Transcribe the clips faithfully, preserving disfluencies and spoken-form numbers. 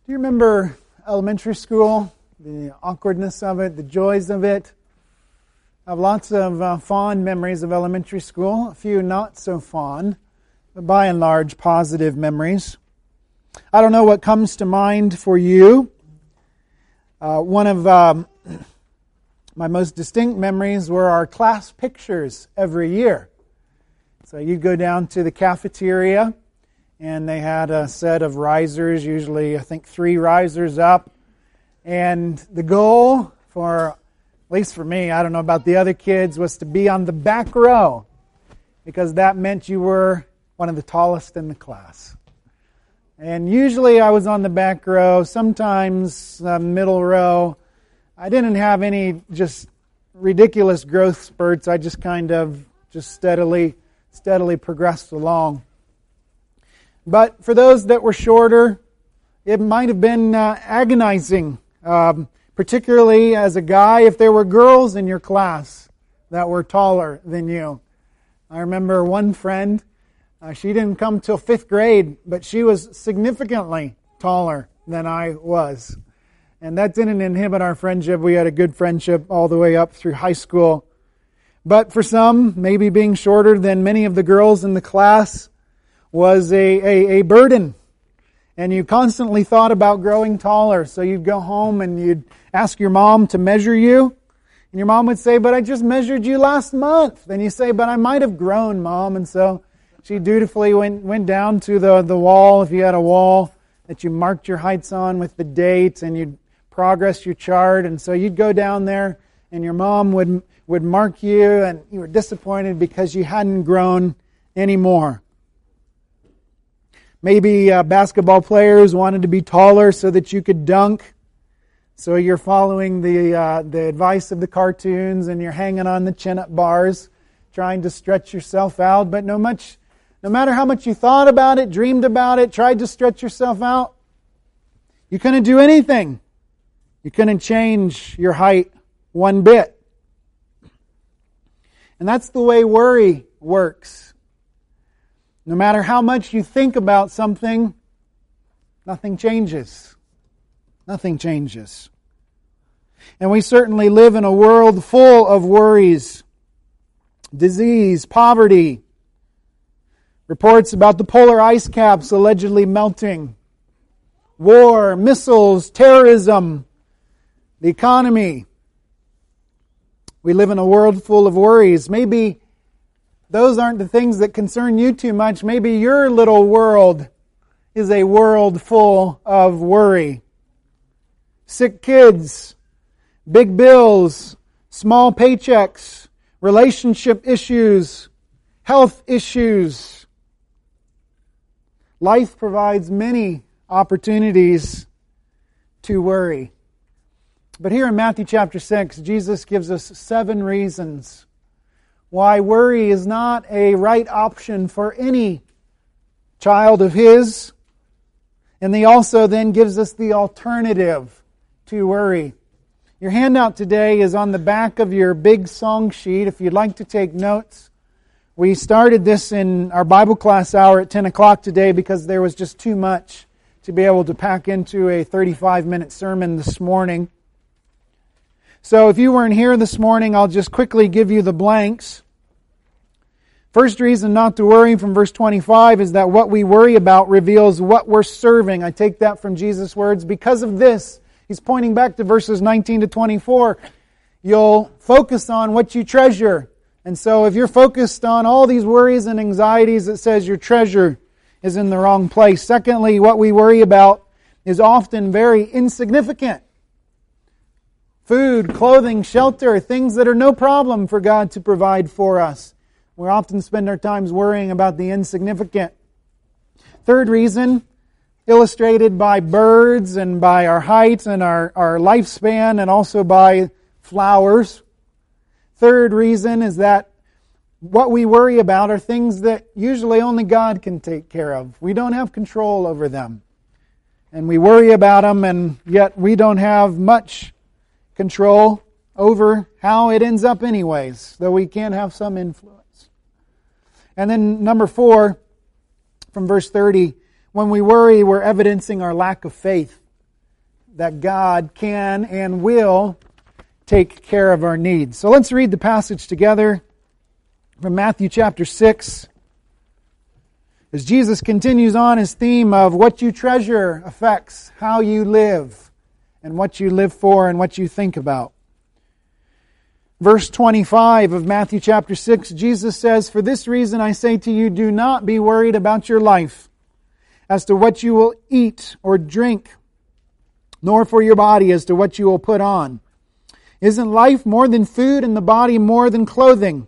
Do you remember elementary school? The awkwardness of it, the joys of it? I have lots of uh, fond memories of elementary school, a few not so fond, but by and large positive memories. I don't know what comes to mind for you. Uh, one of um, my most distinct memories were our class pictures every year. So you'd go down to the cafeteria, and they had a set of risers, usually I think three risers up. And the goal for, at least for me, I don't know about the other kids, was to be on the back row, because that meant you were one of the tallest in the class. And usually I was on the back row, sometimes uh, middle row. I didn't have any just ridiculous growth spurts. I just kind of just steadily, steadily progressed along. But for those that were shorter, it might have been uh, agonizing, um, particularly as a guy, if there were girls in your class that were taller than you. I remember one friend, uh, she didn't come till fifth grade, but she was significantly taller than I was. And that didn't inhibit our friendship. We had a good friendship all the way up through high school. But for some, maybe being shorter than many of the girls in the class was a, a, a burden. And you constantly thought about growing taller. So you'd go home and you'd ask your mom to measure you. And your mom would say, but I just measured you last month. And you say, but I might have grown, Mom. And so she dutifully went, went down to the, the wall, if you had a wall that you marked your heights on with the date, and you'd progress your chart. And so you'd go down there and your mom would, would mark you, and you were disappointed because you hadn't grown anymore. Maybe uh, basketball players wanted to be taller so that you could dunk. So you're following the uh, the advice of the cartoons, and you're hanging on the chin-up bars, trying to stretch yourself out. But no much, no matter how much you thought about it, dreamed about it, tried to stretch yourself out, you couldn't do anything. You couldn't change your height one bit. And that's the way worry works. No matter how much you think about something, nothing changes. Nothing changes. And we certainly live in a world full of worries, disease, poverty, reports about the polar ice caps allegedly melting, war, missiles, terrorism, the economy. We live in a world full of worries. Maybe those aren't the things that concern you too much. Maybe your little world is a world full of worry. Sick kids, big bills, small paychecks, relationship issues, health issues. Life provides many opportunities to worry. But here in Matthew chapter six, Jesus gives us seven reasons why worry is not a right option for any child of His. And He also then gives us the alternative to worry. Your handout today is on the back of your big song sheet if you'd like to take notes. We started this in our Bible class hour at ten o'clock today because there was just too much to be able to pack into a thirty-five minute sermon this morning. So if you weren't here this morning, I'll just quickly give you the blanks. First reason not to worry from verse twenty-five is that what we worry about reveals what we're serving. I take that from Jesus' words. Because of this, He's pointing back to verses nineteen to twenty-four. You'll focus on what you treasure. And so if you're focused on all these worries and anxieties, it says your treasure is in the wrong place. Secondly, what we worry about is often very insignificant. Food, clothing, shelter, things that are no problem for God to provide for us. We often spend our times worrying about the insignificant. Third reason, illustrated by birds and by our height and our, our lifespan and also by flowers. Third reason is that what we worry about are things that usually only God can take care of. We don't have control over them. And we worry about them, and yet we don't have much control over how it ends up anyways, though we can have some influence. And then number four, from verse thirty, when we worry, we're evidencing our lack of faith. that God can and will take care of our needs. So let's read the passage together from Matthew chapter six. As Jesus continues on his theme of what you treasure affects how you live and what you live for and what you think about. Verse twenty-five of Matthew chapter six, Jesus says, "For this reason I say to you, do not be worried about your life as to what you will eat or drink, nor for your body as to what you will put on. Isn't life more than food and the body more than clothing?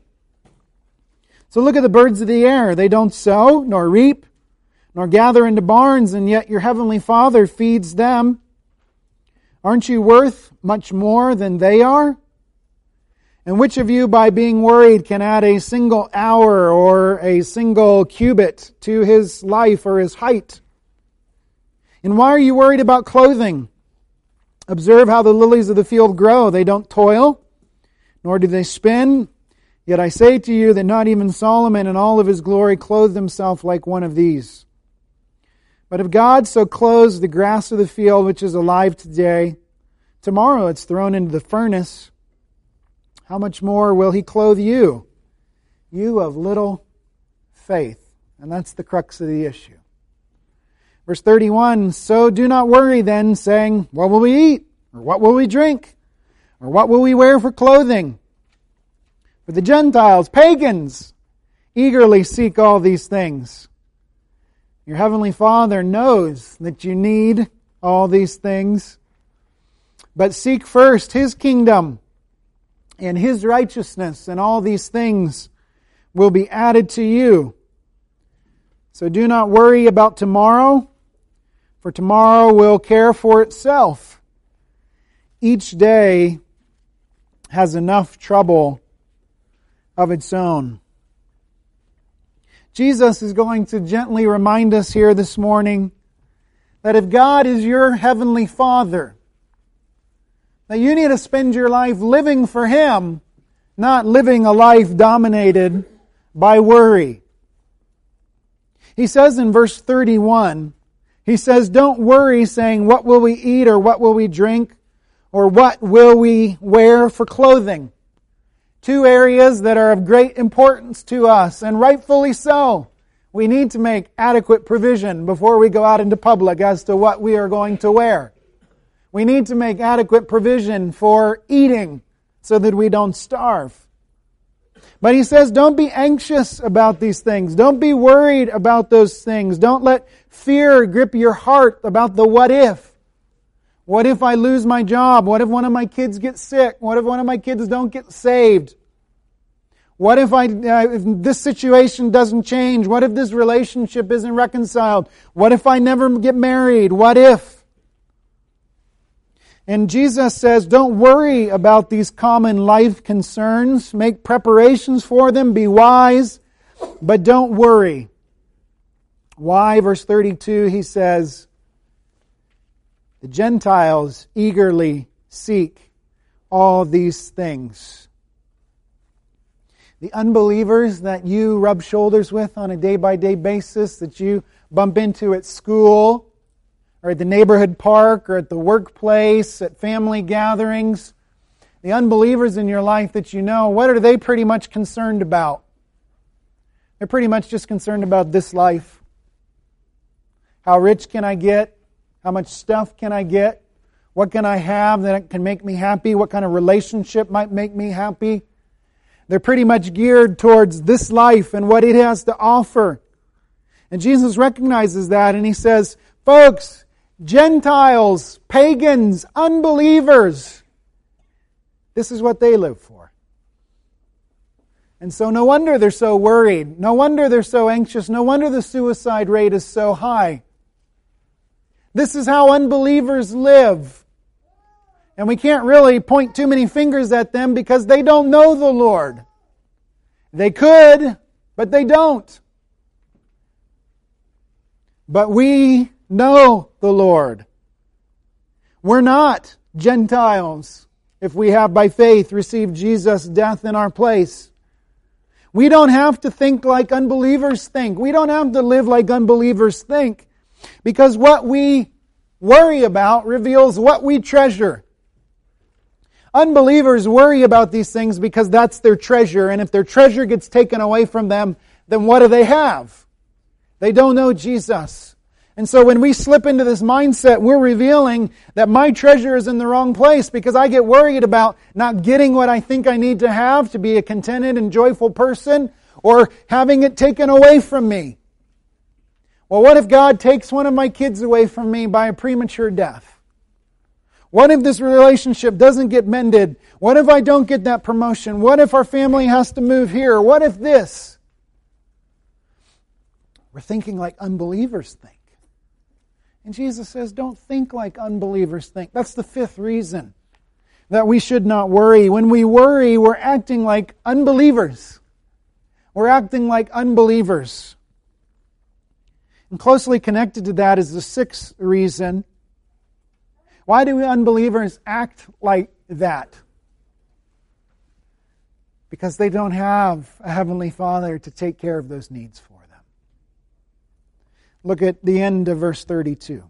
So look at the birds of the air. They don't sow, nor reap, nor gather into barns, and yet your heavenly Father feeds them. Aren't you worth much more than they are? And which of you, by being worried, can add a single hour or a single cubit to his life or his height? And why are you worried about clothing? Observe how the lilies of the field grow. They don't toil, nor do they spin. Yet I say to you that not even Solomon in all of his glory clothed himself like one of these. But if God so clothes the grass of the field, which is alive today, tomorrow it's thrown into the furnace, how much more will He clothe you, you of little faith?" And that's the crux of the issue. Verse thirty-one, "So do not worry then, saying, what will we eat? Or what will we drink? Or what will we wear for clothing? For the Gentiles, pagans, eagerly seek all these things. Your heavenly Father knows that you need all these things. But seek first His kingdom and His righteousness, and all these things will be added to you. So do not worry about tomorrow, for tomorrow will care for itself. Each day has enough trouble of its own." Jesus is going to gently remind us here this morning that if God is your heavenly Father, that you need to spend your life living for Him, not living a life dominated by worry. He says in verse thirty-one, He says, "Don't worry, saying, what will we eat, or what will we drink, or what will we wear for clothing?" Two areas that are of great importance to us, and rightfully so. We need to make adequate provision before we go out into public as to what we are going to wear. We need to make adequate provision for eating so that we don't starve. But he says, don't be anxious about these things. Don't be worried about those things. Don't let fear grip your heart about the what if. What if I lose my job? What if one of my kids gets sick? What if one of my kids don't get saved? What if I uh, if this situation doesn't change? What if this relationship isn't reconciled? What if I never get married? What if? And Jesus says, don't worry about these common life concerns. Make preparations for them. Be wise, but don't worry. Why? Verse thirty-two, he says, the Gentiles eagerly seek all these things. The unbelievers that you rub shoulders with on a day-by-day basis, that you bump into at school, or at the neighborhood park, or at the workplace, at family gatherings, the unbelievers in your life that you know, what are they pretty much concerned about? They're pretty much just concerned about this life. How rich can I get? How much stuff can I get? What can I have that can make me happy? What kind of relationship might make me happy? They're pretty much geared towards this life and what it has to offer. And Jesus recognizes that, and He says, folks, Gentiles, pagans, unbelievers, this is what they live for. And so no wonder they're so worried. No wonder they're so anxious. No wonder the suicide rate is so high. This is how unbelievers live. And we can't really point too many fingers at them because they don't know the Lord. They could, but they don't. But we know the Lord. We're not Gentiles if we have by faith received Jesus' death in our place. We don't have to think like unbelievers think. We don't have to live like unbelievers think. Because what we worry about reveals what we treasure. Unbelievers worry about these things because that's their treasure, and if their treasure gets taken away from them, then what do they have? They don't know Jesus. And so when we slip into this mindset, we're revealing that my treasure is in the wrong place because I get worried about not getting what I think I need to have to be a contented and joyful person, or having it taken away from me. Well, what if God takes one of my kids away from me by a premature death? What if this relationship doesn't get mended? What if I don't get that promotion? What if our family has to move here? What if this? We're thinking like unbelievers think. And Jesus says, don't think like unbelievers think. That's the fifth reason that we should not worry. When we worry, we're acting like unbelievers. We're acting like unbelievers. And closely connected to that is the sixth reason. Why do unbelievers act like that? Because they don't have a Heavenly Father to take care of those needs for them. Look at the end of verse thirty-two.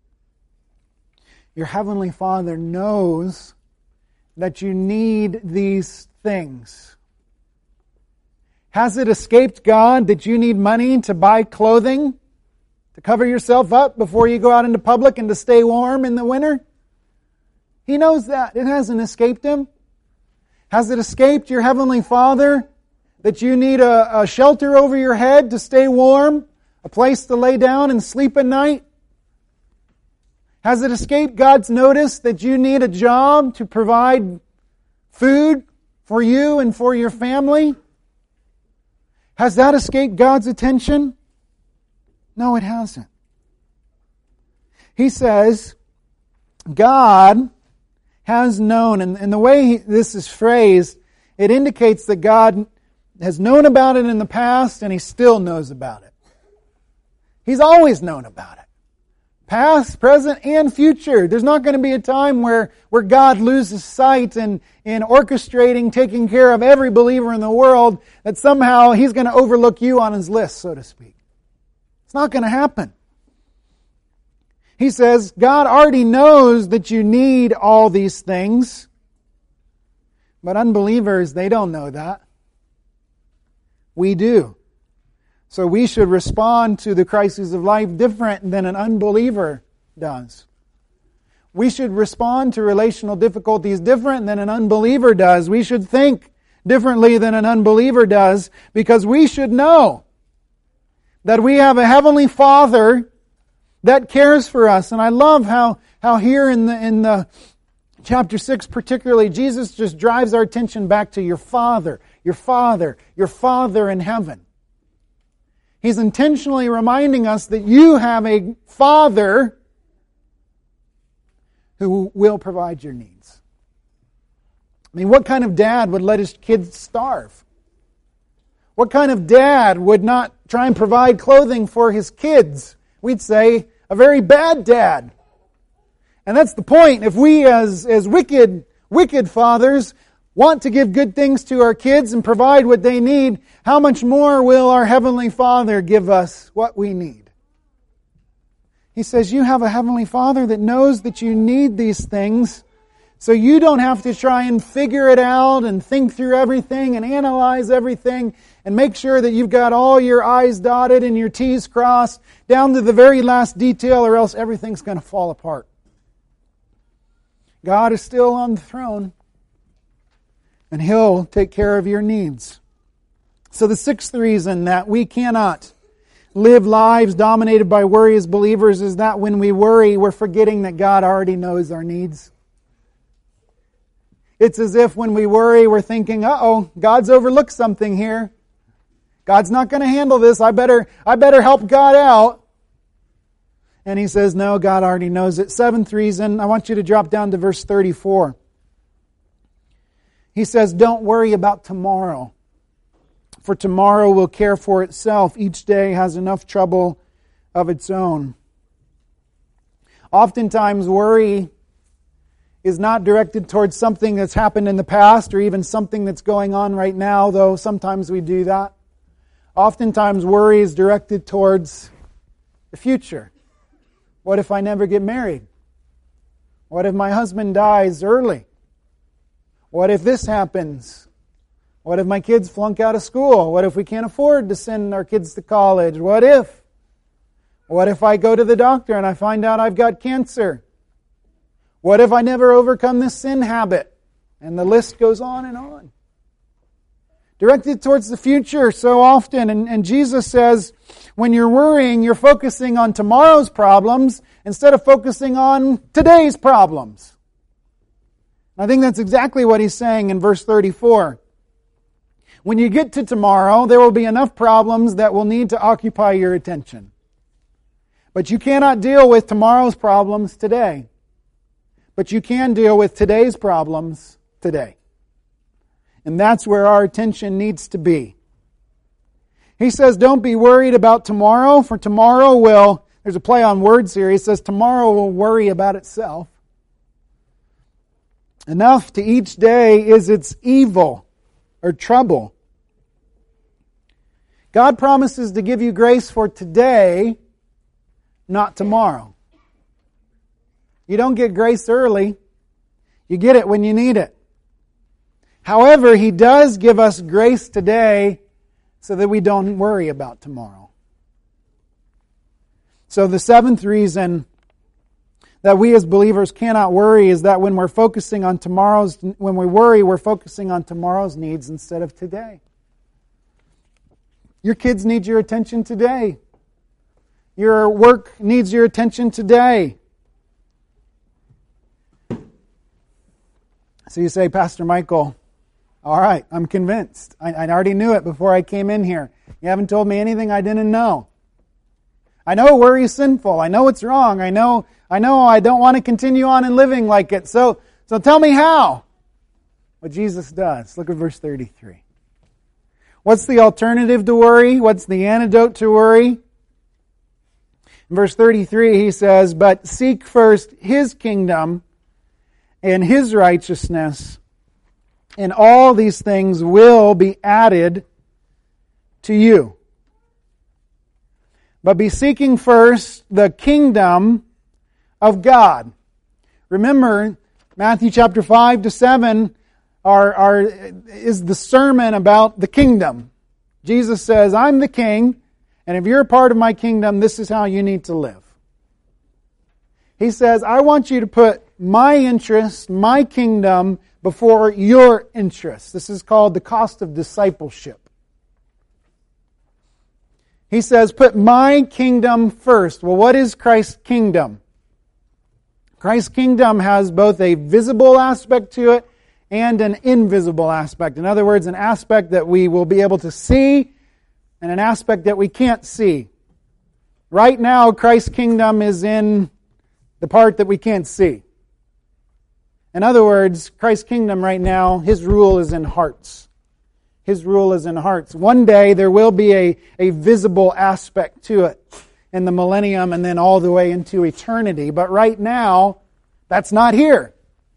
Your Heavenly Father knows that you need these things. Has it escaped God that you need money to buy clothing, to cover yourself up before you go out into public and to stay warm in the winter? He knows that. It hasn't escaped Him. Has it escaped your Heavenly Father that you need a, a shelter over your head to stay warm, a place to lay down and sleep at night? Has it escaped God's notice that you need a job to provide food for you and for your family? Has that escaped God's attention? No, it hasn't. He says, God has known, and, and the way he, this is phrased, it indicates that God has known about it in the past and He still knows about it. He's always known about it. Past, present, and future. There's not going to be a time where, where God loses sight in, in orchestrating, taking care of every believer in the world, that somehow He's going to overlook you on His list, so to speak. It's not going to happen. He says, God already knows that you need all these things. But unbelievers, they don't know that. We do. So we should respond to the crises of life different than an unbeliever does. We should respond to relational difficulties different than an unbeliever does. We should think differently than an unbeliever does, because we should know that we have a Heavenly Father that cares for us. And I love how, how here in the, in the chapter six particularly, Jesus just drives our attention back to your Father, your Father, your Father in heaven. He's intentionally reminding us that you have a Father who will provide your needs. I mean, what kind of dad would let his kids starve? What kind of dad would not try and provide clothing for his kids? We'd say a very bad dad. And that's the point. If we as, as wicked, wicked fathers want to give good things to our kids and provide what they need, how much more will our Heavenly Father give us what we need? He says, you have a Heavenly Father that knows that you need these things, so you don't have to try and figure it out and think through everything and analyze everything and make sure that you've got all your I's dotted and your T's crossed down to the very last detail, or else everything's going to fall apart. God is still on the throne, and He'll take care of your needs. So the sixth reason that we cannot live lives dominated by worry as believers is that when we worry, we're forgetting that God already knows our needs. It's as if when we worry, we're thinking, uh-oh, God's overlooked something here. God's not going to handle this. I better, I better help God out. And He says, no, God already knows it. Seventh reason, I want you to drop down to verse thirty-four. He says, don't worry about tomorrow, for tomorrow will care for itself. Each day has enough trouble of its own. Oftentimes, worry is not directed towards something that's happened in the past or even something that's going on right now, though sometimes we do that. Oftentimes, worry is directed towards the future. What if I never get married? What if my husband dies early? What if this happens? What if my kids flunk out of school? What if we can't afford to send our kids to college? What if? What if I go to the doctor and I find out I've got cancer? What if I never overcome this sin habit? And the list goes on and on. Directed towards the future so often. And, and Jesus says, when you're worrying, you're focusing on tomorrow's problems instead of focusing on today's problems. I think that's exactly what he's saying in verse thirty-four. When you get to tomorrow, there will be enough problems that will need to occupy your attention. But you cannot deal with tomorrow's problems today. But you can deal with today's problems today. And that's where our attention needs to be. He says, don't be worried about tomorrow, for tomorrow will, there's a play on words here, he says, tomorrow will worry about itself. Enough to each day is its evil or trouble. God promises to give you grace for today, not tomorrow. You don't get grace early. You get it when you need it. However, He does give us grace today so that we don't worry about tomorrow. So the seventh reason that we as believers cannot worry is that when we're focusing on tomorrow's, when we worry, we're focusing on tomorrow's needs instead of today. Your kids need your attention today. Your work needs your attention today. So you say, Pastor Michael, all right, I'm convinced. I, I already knew it before I came in here. You haven't told me anything I didn't know. I know worry is sinful. I know it's wrong. I know I know I don't want to continue on in living like it. So, so tell me how. What Jesus does. Look at verse thirty-three. What's the alternative to worry? What's the antidote to worry? In verse thirty-three he says, but seek first His kingdom and His righteousness, and all these things will be added to you. But be seeking first the kingdom of God. Remember, Matthew chapter five to seven are, are, is the sermon about the kingdom. Jesus says, I'm the king, and if you're a part of my kingdom, this is how you need to live. He says, I want you to put my interest, my kingdom, before your interests. This is called the cost of discipleship. He says, put my kingdom first. Well, what is Christ's kingdom? Christ's kingdom has both a visible aspect to it and an invisible aspect. In other words, an aspect that we will be able to see and an aspect that we can't see. Right now, Christ's kingdom is in the part that we can't see. In other words, Christ's kingdom right now, His rule is in hearts. His rule is in hearts. One day there will be a, a visible aspect to it in the millennium and then all the way into eternity. But right now, that's not here.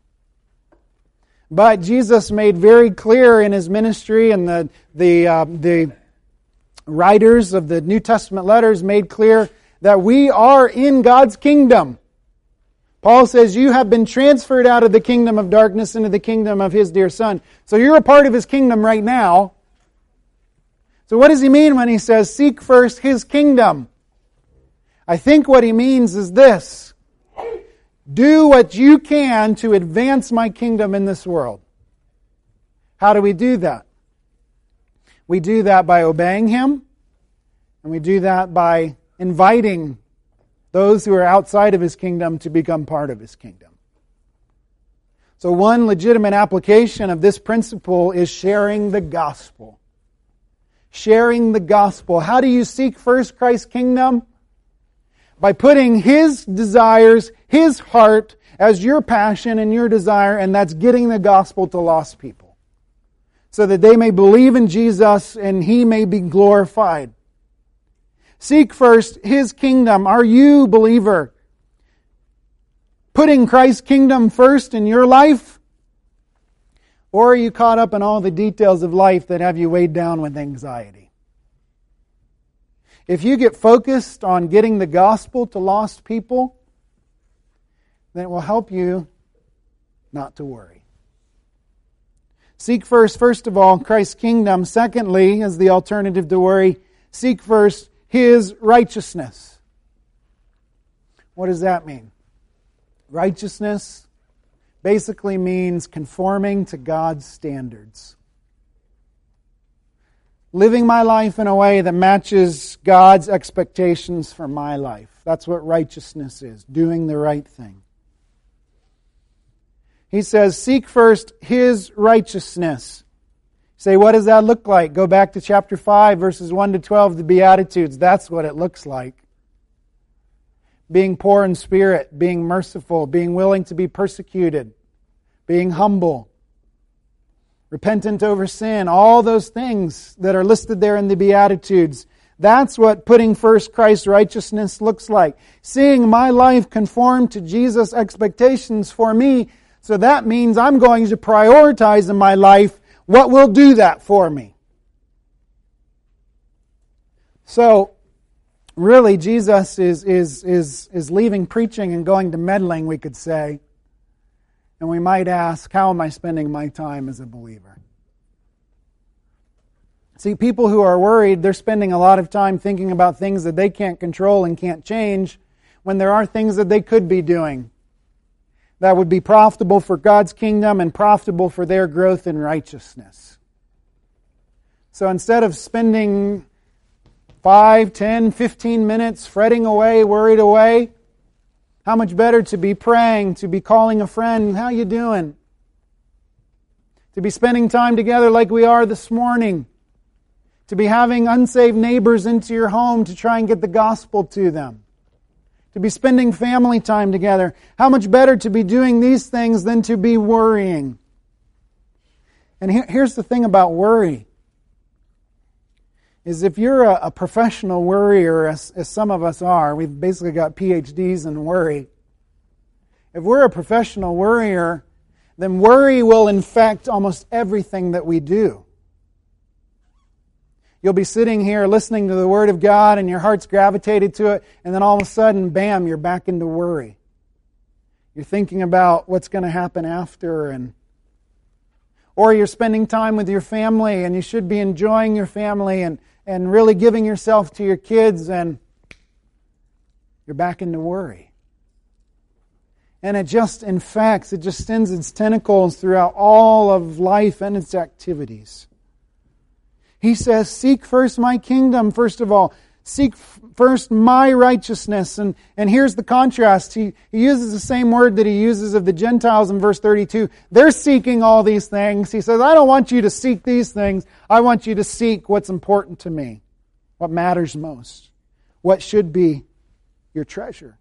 But Jesus made very clear in His ministry, and the the uh, the writers of the New Testament letters made clear that we are in God's kingdom. Paul says, you have been transferred out of the kingdom of darkness into the kingdom of His dear Son. So you're a part of His kingdom right now. So what does He mean when He says, seek first His kingdom? I think what He means is this. Do what you can to advance my kingdom in this world. How do we do that? We do that by obeying Him, and we do that by inviting those who are outside of His kingdom to become part of His kingdom. So one legitimate application of this principle is sharing the gospel. Sharing the gospel. How do you seek first Christ's kingdom? By putting His desires, His heart as your passion and your desire, and that's getting the gospel to lost people. So that they may believe in Jesus and He may be glorified. Seek first His kingdom. Are you, believer, putting Christ's kingdom first in your life? Or are you caught up in all the details of life that have you weighed down with anxiety? If you get focused on getting the gospel to lost people, then it will help you not to worry. Seek first, first of all, Christ's kingdom. Secondly, as the alternative to worry, seek first His righteousness. What does that mean? Righteousness basically means conforming to God's standards. Living my life in a way that matches God's expectations for my life. That's what righteousness is, doing the right thing. He says, seek first His righteousness. Say, what does that look like? Go back to chapter five, verses one to twelve, the Beatitudes. That's what it looks like. Being poor in spirit, being merciful, being willing to be persecuted, being humble, repentant over sin, all those things that are listed there in the Beatitudes. That's what putting first Christ's righteousness looks like. Seeing my life conform to Jesus' expectations for me. So that means I'm going to prioritize in my life what will do that for me. So, really, Jesus is, is, is, is leaving preaching and going to meddling, we could say. And we might ask, how am I spending my time as a believer? See, people who are worried, they're spending a lot of time thinking about things that they can't control and can't change, when there are things that they could be doing that would be profitable for God's kingdom and profitable for their growth in righteousness. So instead of spending five, ten, fifteen minutes fretting away, worried away, how much better to be praying, to be calling a friend, how you doing? To be spending time together like we are this morning. To be having unsaved neighbors into your home to try and get the gospel to them. To be spending family time together. How much better to be doing these things than to be worrying? And here, here's the thing about worry. Is if you're a, a professional worrier, as, as some of us are, we've basically got P H Ds in worry. If we're a professional worrier, then worry will infect almost everything that we do. You'll be sitting here listening to the Word of God and your heart's gravitated to it, and then all of a sudden, bam, you're back into worry. You're thinking about what's going to happen after, and or you're spending time with your family and you should be enjoying your family and, and really giving yourself to your kids, and you're back into worry. And it just infects, it just sends its tentacles throughout all of life and its activities. He says, seek first my kingdom, first of all. Seek first my righteousness. And, and here's the contrast. He, he uses the same word that he uses of the Gentiles in verse thirty-two. They're seeking all these things. He says, I don't want you to seek these things. I want you to seek what's important to me, what matters most, what should be your treasure.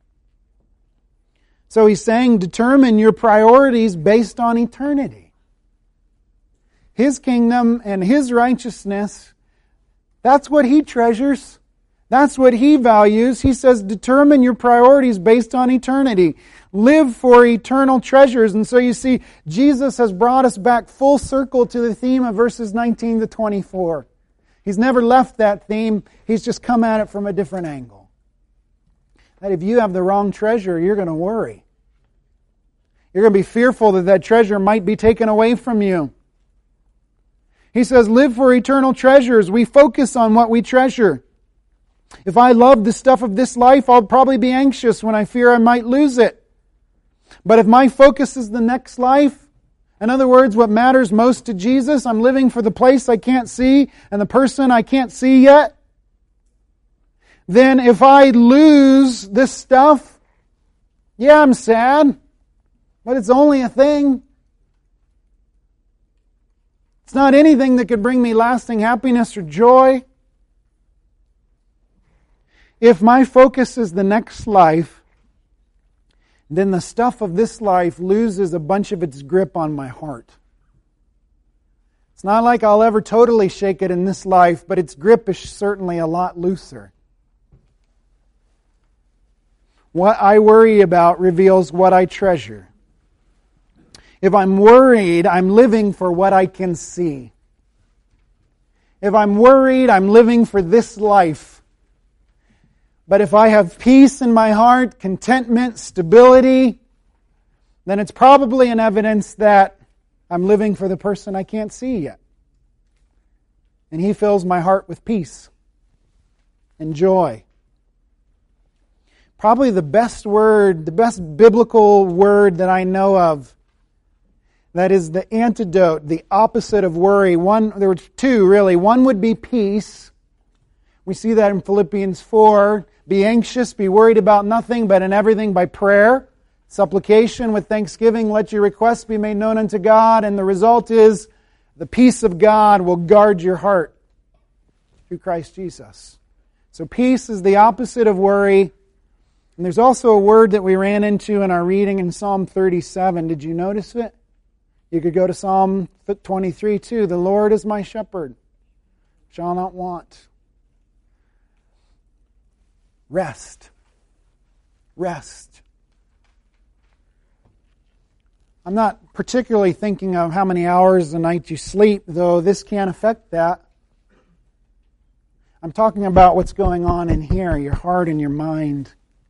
So he's saying, determine your priorities based on eternity. His kingdom and His righteousness, that's what He treasures. That's what He values. He says, determine your priorities based on eternity. Live for eternal treasures. And so you see, Jesus has brought us back full circle to the theme of verses nineteen to twenty-four. He's never left that theme. He's just come at it from a different angle. That if you have the wrong treasure, you're going to worry. You're going to be fearful that that treasure might be taken away from you. He says, live for eternal treasures. We focus on what we treasure. If I love the stuff of this life, I'll probably be anxious when I fear I might lose it. But if my focus is the next life, in other words, what matters most to Jesus, I'm living for the place I can't see and the person I can't see yet, then if I lose this stuff, yeah, I'm sad, but it's only a thing. It's not anything that could bring me lasting happiness or joy. If my focus is the next life, then the stuff of this life loses a bunch of its grip on my heart. It's not like I'll ever totally shake it in this life, but its grip is certainly a lot looser. What I worry about reveals what I treasure. If I'm worried, I'm living for what I can see. If I'm worried, I'm living for this life. But if I have peace in my heart, contentment, stability, then it's probably an evidence that I'm living for the person I can't see yet. And He fills my heart with peace and joy. Probably the best word, the best biblical word that I know of that is the antidote, the opposite of worry. One, there were two really. One would be peace. We see that in Philippians four. Be anxious, be worried about nothing, but in everything by prayer, supplication with thanksgiving, let your requests be made known unto God. And the result is the peace of God will guard your heart through Christ Jesus. So peace is the opposite of worry. And there's also a word that we ran into in our reading in Psalm thirty-seven. Did you notice it? You could go to Psalm twenty-three too. The Lord is my shepherd, shall not want. Rest. Rest. I'm not particularly thinking of how many hours a night you sleep, though this can affect that. I'm talking about what's going on in here, your heart and your mind.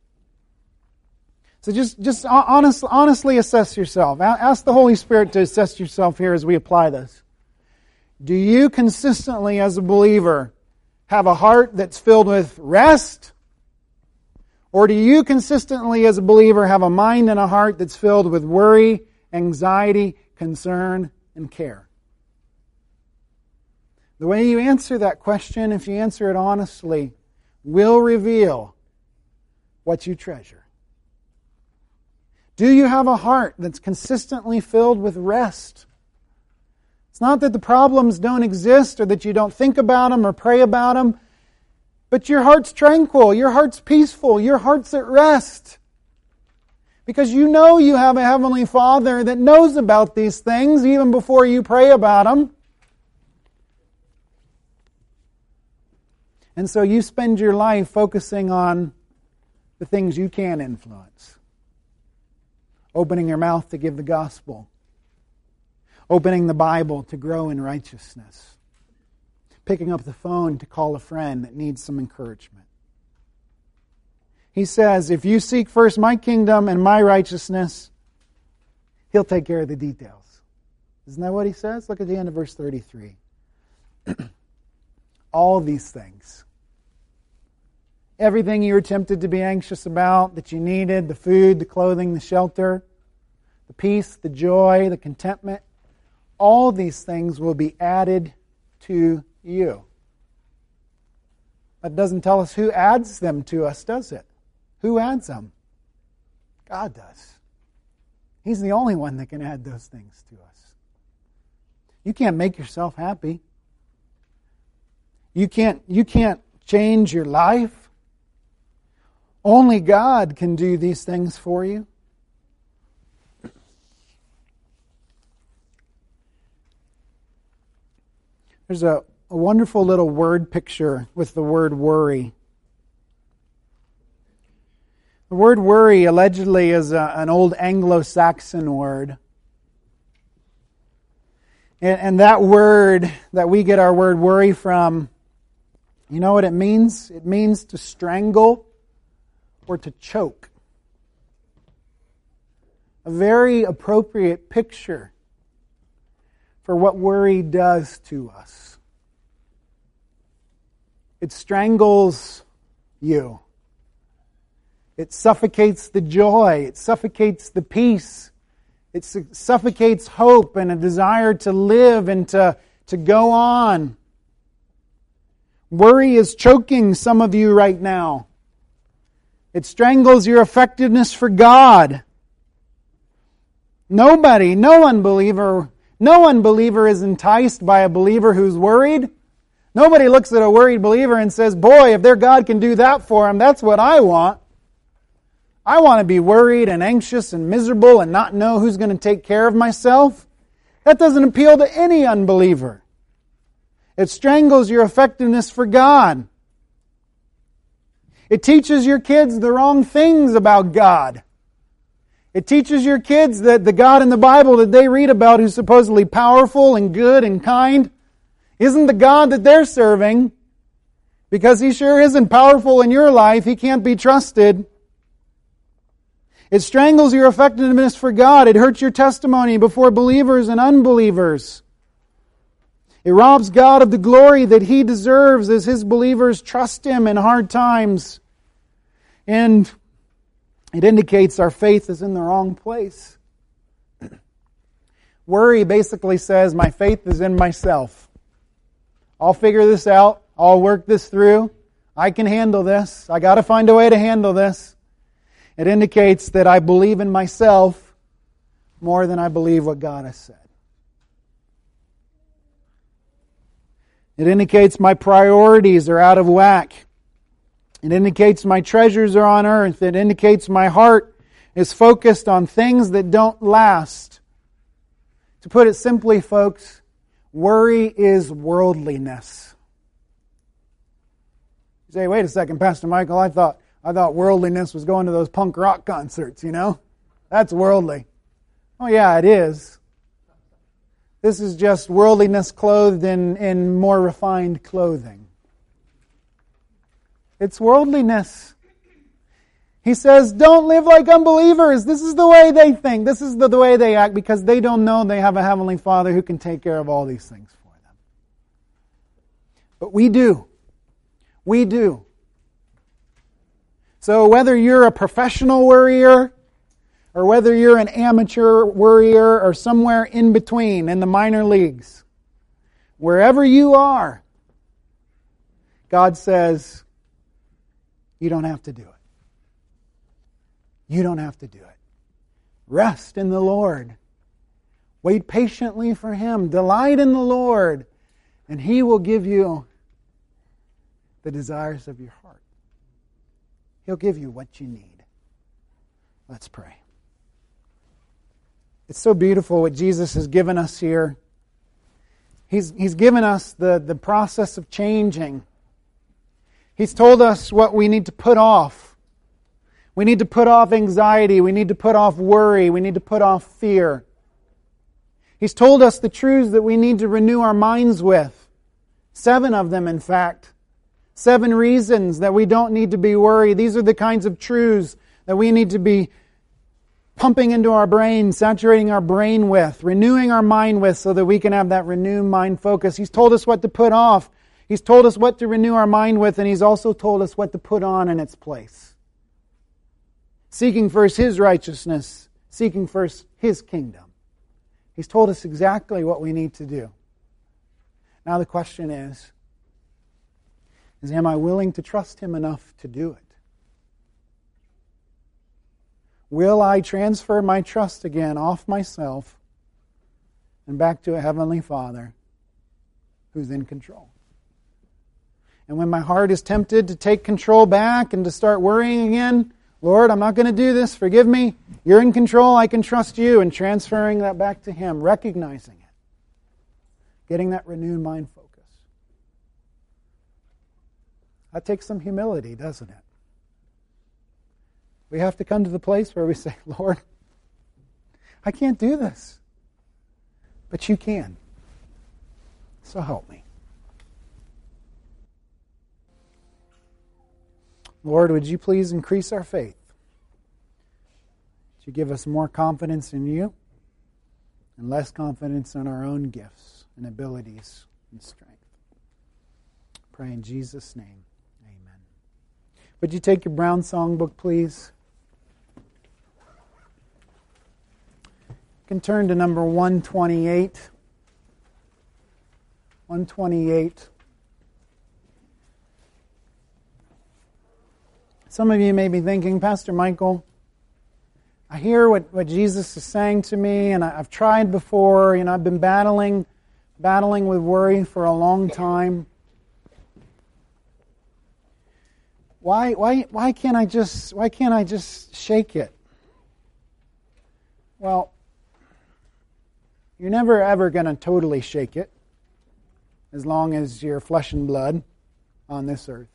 So just, just honest, honestly assess yourself. Ask the Holy Spirit to assess yourself here as we apply this. Do you consistently, as a believer, have a heart that's filled with rest? Or do you consistently, as a believer, have a mind and a heart that's filled with worry, anxiety, concern, and care? The way you answer that question, if you answer it honestly, will reveal what you treasure. Do you have a heart that's consistently filled with rest? It's not that the problems don't exist or that you don't think about them or pray about them, but your heart's tranquil, your heart's peaceful, your heart's at rest. Because you know you have a Heavenly Father that knows about these things even before you pray about them. And so you spend your life focusing on the things you can influence. Opening your mouth to give the gospel. Opening the Bible to grow in righteousness. Picking up the phone to call a friend that needs some encouragement. He says, if you seek first my kingdom and my righteousness, He'll take care of the details. Isn't that what He says? Look at the end of verse thirty-three. All these things. Everything you were tempted to be anxious about, that you needed, the food, the clothing, the shelter, the peace, the joy, the contentment, all these things will be added to you. That doesn't tell us who adds them to us, does it? Who adds them? God does. He's the only one that can add those things to us. You can't make yourself happy. You can't, you can't change your life. Only God can do these things for you. There's a, a wonderful little word picture with the word worry. The word worry allegedly is a, an old Anglo-Saxon word. And, and that word that we get our word worry from, you know what it means? It means to strangle or to choke. A very appropriate picture for what worry does to us. It strangles you. It suffocates the joy. It suffocates the peace. It su- suffocates hope and a desire to live and to, to go on. Worry is choking some of you right now. It strangles your effectiveness for God. Nobody, no unbeliever, no unbeliever is enticed by a believer who's worried. Nobody looks at a worried believer and says, boy, if their God can do that for him, that's what I want. I want to be worried and anxious and miserable and not know who's going to take care of myself. That doesn't appeal to any unbeliever. It strangles your effectiveness for God. It teaches your kids the wrong things about God. It teaches your kids that the God in the Bible that they read about, who's supposedly powerful and good and kind, isn't the God that they're serving, because He sure isn't powerful in your life. He can't be trusted. It strangles your effectiveness for God. It hurts your testimony before believers and unbelievers. It robs God of the glory that He deserves as His believers trust Him in hard times. And it indicates our faith is in the wrong place. Worry basically says, my faith is in myself. I'll figure this out. I'll work this through. I can handle this. I got to find a way to handle this. It indicates that I believe in myself more than I believe what God has said. It indicates my priorities are out of whack. It indicates my treasures are on earth. It indicates my heart is focused on things that don't last. To put it simply, folks, worry is worldliness. You say, wait a second, Pastor Michael, I thought I thought worldliness was going to those punk rock concerts, you know? That's worldly. Oh yeah, it is. This is just worldliness clothed in, in more refined clothing. It's worldliness. He says, don't live like unbelievers. This is the way they think. This is the, the way they act because they don't know they have a Heavenly Father who can take care of all these things for them. But we do. We do. So whether you're a professional worrier or whether you're an amateur worrier or somewhere in between in the minor leagues, wherever you are, God says, you don't have to do it. You don't have to do it. Rest in the Lord. Wait patiently for Him. Delight in the Lord, and He will give you the desires of your heart. He'll give you what you need. Let's pray. It's so beautiful what Jesus has given us here. He's, he's given us the, the process of changing. He's told us what we need to put off. We need to put off anxiety. We need to put off worry. We need to put off fear. He's told us the truths that we need to renew our minds with. Seven of them, in fact. Seven reasons that we don't need to be worried. These are the kinds of truths that we need to be pumping into our brain, saturating our brain with, renewing our mind with so that we can have that renewed mind focus. He's told us what to put off. He's told us what to renew our mind with, and He's also told us what to put on in its place. Seeking first His righteousness, seeking first His kingdom. He's told us exactly what we need to do. Now the question is, is am I willing to trust Him enough to do it? Will I transfer my trust again off myself and back to a Heavenly Father who's in control? And when my heart is tempted to take control back and to start worrying again, Lord, I'm not going to do this. Forgive me. You're in control. I can trust You. And transferring that back to Him, recognizing it. Getting that renewed mind focus. That takes some humility, doesn't it? We have to come to the place where we say, Lord, I can't do this. But You can. So help me. Lord, would You please increase our faith? Would You give us more confidence in You and less confidence in our own gifts and abilities and strength? Pray in Jesus' name. Amen. Would you take your brown songbook, please? You can turn to number one twenty-eight. one twenty-eight. Some of you may be thinking, Pastor Michael, I hear what, what Jesus is saying to me, and I, I've tried before, you know, I've been battling, battling with worry for a long time. Why, why, why can't I just, why can't I just shake it? Well, you're never ever going to totally shake it, as long as you're flesh and blood on this earth.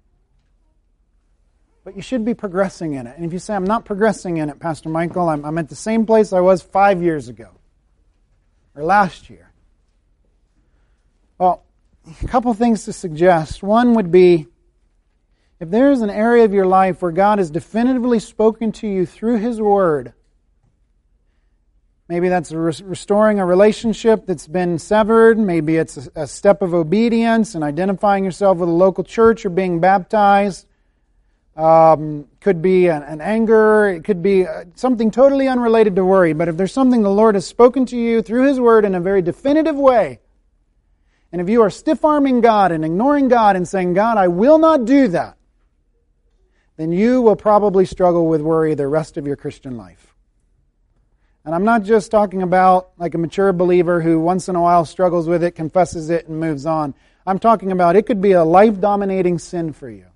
But you should be progressing in it. And if you say, I'm not progressing in it, Pastor Michael, I'm, I'm at the same place I was five years ago. Or last year. Well, a couple things to suggest. One would be, If there is an area of your life where God has definitively spoken to you through His Word, maybe that's restoring a relationship that's been severed, maybe it's a step of obedience and identifying yourself with a local church or being baptized, um, could be an, an anger, it could be something totally unrelated to worry, but if there's something the Lord has spoken to you through His Word in a very definitive way, and if you are stiff-arming God and ignoring God and saying, God, I will not do that, then you will probably struggle with worry the rest of your Christian life. And I'm not just talking about like a mature believer who once in a while struggles with it, confesses it, and moves on. I'm talking about it could be a life-dominating sin for you.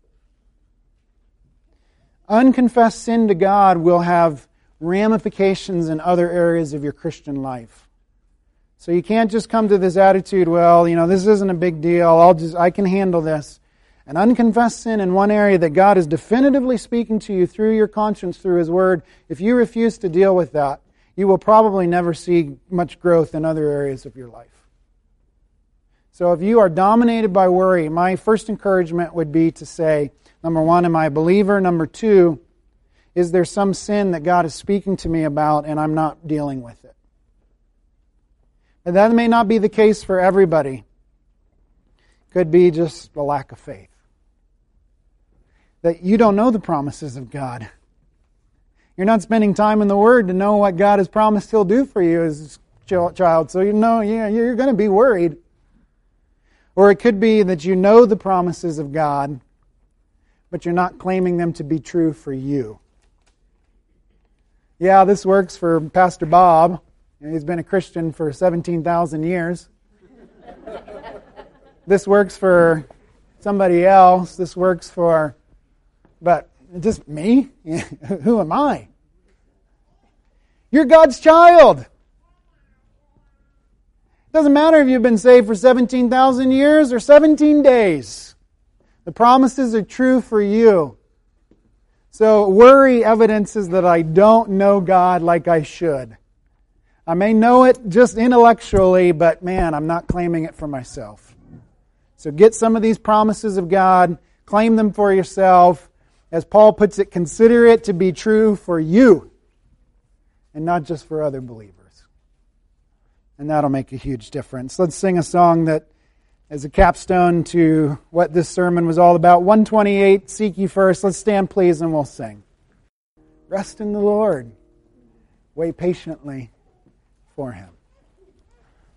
Unconfessed sin to God will have ramifications in other areas of your Christian life. So you can't just come to this attitude, well, you know, this isn't a big deal, I'll just I can handle this. An unconfessed sin in one area that God is definitively speaking to you through your conscience, through His Word, if you refuse to deal with that, you will probably never see much growth in other areas of your life. So if you are dominated by worry, my first encouragement would be to say, number one, am I a believer? Number two, is there some sin that God is speaking to me about and I'm not dealing with it? And that may not be the case for everybody. Could be just a lack of faith. That you don't know the promises of God. You're not spending time in the Word to know what God has promised He'll do for you as a child. So you know, yeah, you're going to be worried. Or it could be that you know the promises of God, but you're not claiming them to be true for you. Yeah, this works for Pastor Bob. He's been a Christian for seventeen thousand years. This works for somebody else. This works for... But just me? Who am I? You're God's child. It doesn't matter if you've been saved for seventeen thousand years or seventeen days. The promises are true for you. So worry evidences that I don't know God like I should. I may know it just intellectually, but man, I'm not claiming it for myself. So get some of these promises of God, claim them for yourself. As Paul puts it, consider it to be true for you and not just for other believers. And that'll make a huge difference. Let's sing a song that is a capstone to what this sermon was all about. one twenty-eight, Seek Ye First. Let's stand, please, and we'll sing. Rest in the Lord. Wait patiently for Him.